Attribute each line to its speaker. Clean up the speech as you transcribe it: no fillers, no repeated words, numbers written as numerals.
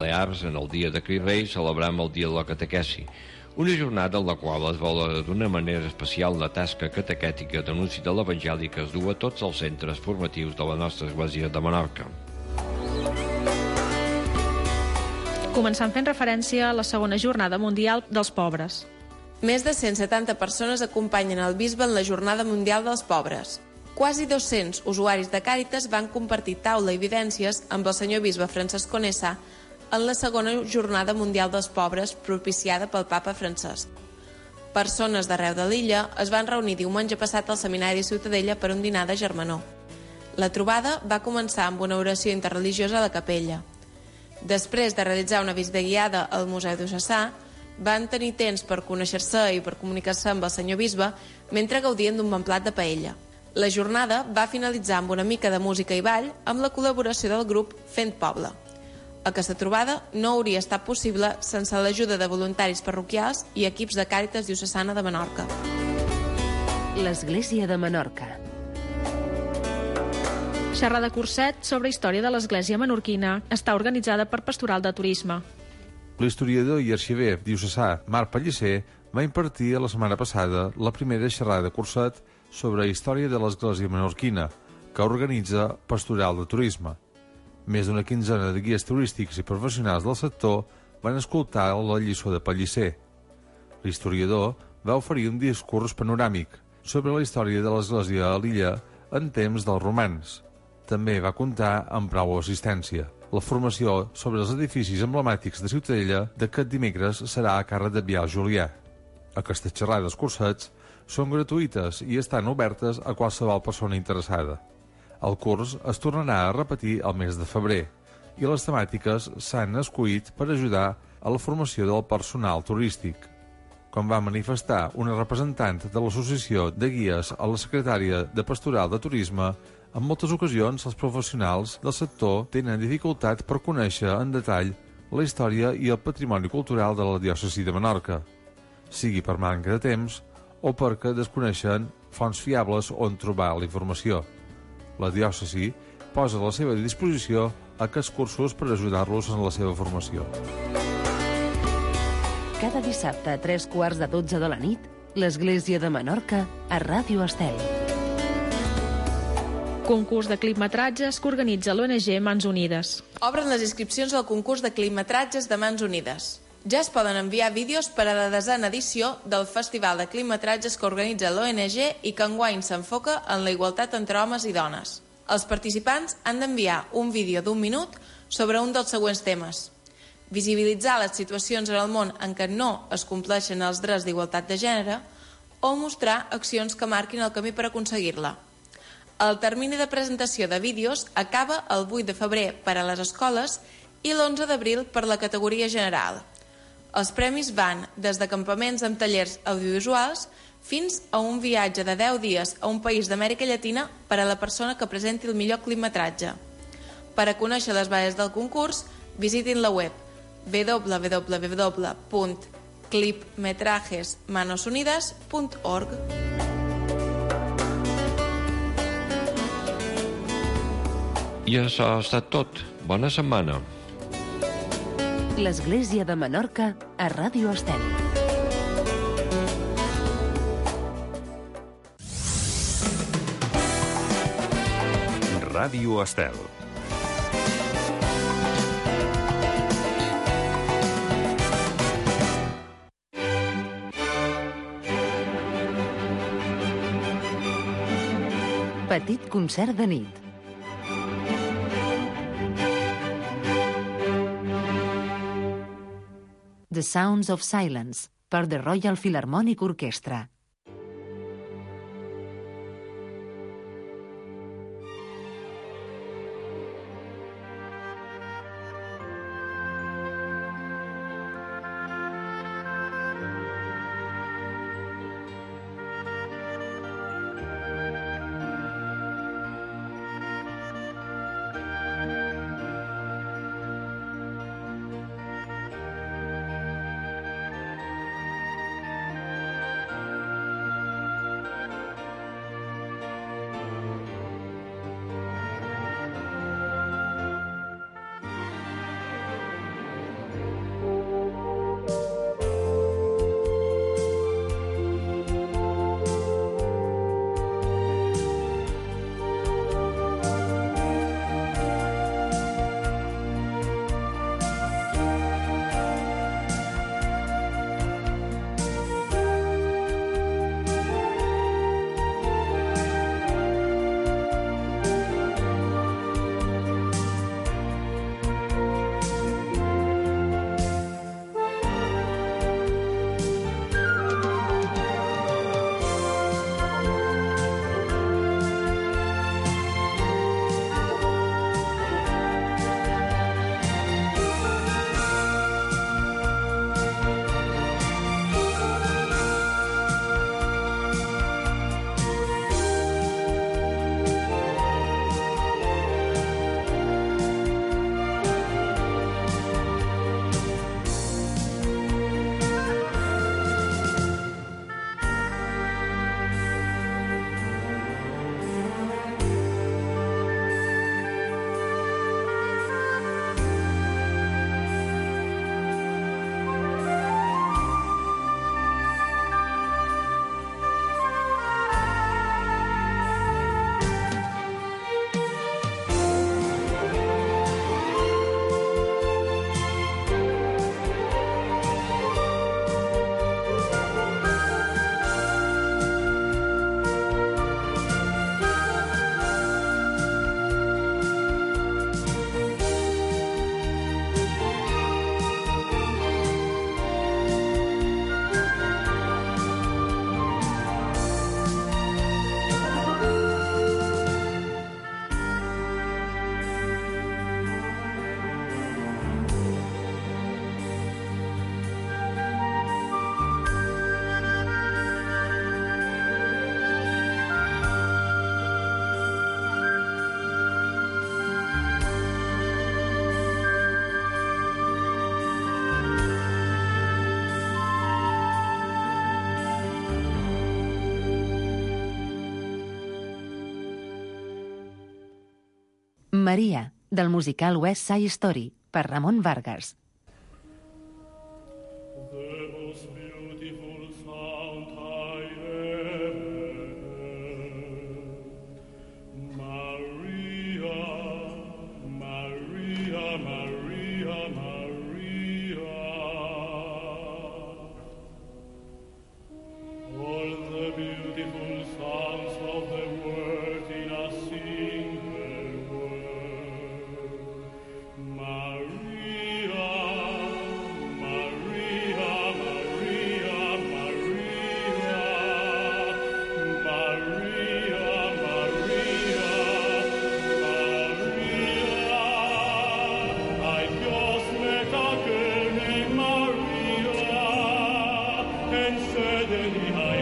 Speaker 1: Balears, en el dia de Cris Reis, celebrem el dia de la catequesi, una jornada en la qual es valora d'una manera especial la tasca catequètica d'anunci de l'Evangeli que es du a tots els centres formatius de la nostra Església de Menorca.
Speaker 2: Començant fent referència a la segona jornada mundial dels pobres.
Speaker 3: Més de 170 persones acompanyen el bisbe en la Jornada Mundial dels Pobres. Quasi 200 usuaris de Càritas van compartir taula i evidències amb el senyor bisbe Francesc Conesa en la segona Jornada Mundial dels Pobres propiciada pel papa Francesc. Persones d'arreu de l'illa es van reunir diumenge passat al Seminari Ciutadella per un dinar de germanor. La trobada va començar amb una oració interreligiosa a la capella. Després de realitzar una visita guiada al Museu Diocesà, van tenir temps per conèixer-se i per comunicar-se amb el senyor bisbe mentre gaudien d'un bon plat de paella. La jornada va finalitzar amb una mica de música i ball amb la col·laboració del grup Fent Poble. Aquesta trobada no hauria estat possible sense l'ajuda de voluntaris parroquials i equips de Càritas Diocesana de Menorca.
Speaker 4: L'Església de Menorca.
Speaker 2: Xerrada curset sobre història de l'Església menorquina està organitzada per Pastoral de Turisme.
Speaker 5: L'historiador i arxiver diocesà Marc Pellicer va impartir la setmana passada la primera xerrada curset sobre història de l'Església menorquina, que organitza Pastoral de Turisme. Més d'una quinzena de guies turístics i professionals del sector van escoltar la lliçó de Pellicer. L'historiador va oferir un discurs panoràmic sobre la història de l'Església a l'illa en temps dels romans. També va comptar amb prou assistència. La formació sobre els edificis emblemàtics de Ciutadella d'aquest dimecres serà a càrrec de Biel Julià. Aquestes xerrades cursets són gratuïtes i estan obertes a qualsevol persona interessada. El curs es tornarà a repetir el mes de febrer i les temàtiques s'han escollit per ajudar a la formació del personal turístic. Com va manifestar una representant de l'Associació de Guies a la secretària de Pastoral de Turisme, en moltes ocasions els professionals del sector tenen dificultat per conèixer en detall la història i el patrimoni cultural de la diòcesi de Menorca, sigui per manca de temps o perquè desconeixen fonts fiables on trobar la informació. La diòcesi posa a la seva disposició aquests cursos per ajudar-los en la seva formació.
Speaker 4: Cada dissabte a 3:15 de la nit, l'Església de Menorca a Ràdio Estel.
Speaker 2: Concurs de clipmetratges que organitza l'ONG Mans Unides.
Speaker 3: Obren les inscripcions al concurs de clipmetratges de Mans Unides. Ja es poden enviar vídeos per a la 10a edició del Festival de Clipmetratges que organitza l'ONG i que enguany s'enfoca en la igualtat entre homes i dones. Els participants han d'enviar un vídeo d'1 minut sobre un dels següents temes: visibilitzar les situacions en el món en què no es compleixen els drets d'igualtat de gènere o mostrar accions que marquin el camí per aconseguir-la. El termini de presentació de vídeos acaba el 8 de febrer per a les escoles i l'11 d'abril per la categoria general. Els premis van des de campaments amb tallers audiovisuals fins a un viatge de 10 dies a un país d'Amèrica Llatina per a la persona que presenti el millor clipmetratge. Per a conèixer les bases del concurs, visitin la web www.clipmetrajesmanosunidas.org.
Speaker 1: I això ha estat tot. Bona setmana.
Speaker 4: L'Església de Menorca a Ràdio Estel.
Speaker 6: Ràdio Estel.
Speaker 4: Petit concert de nit. The Sounds of Silence, per The Royal Philharmonic Orchestra. Maria, del musical West Side Story, per Ramon Vargas.
Speaker 6: Maria, and suddenly I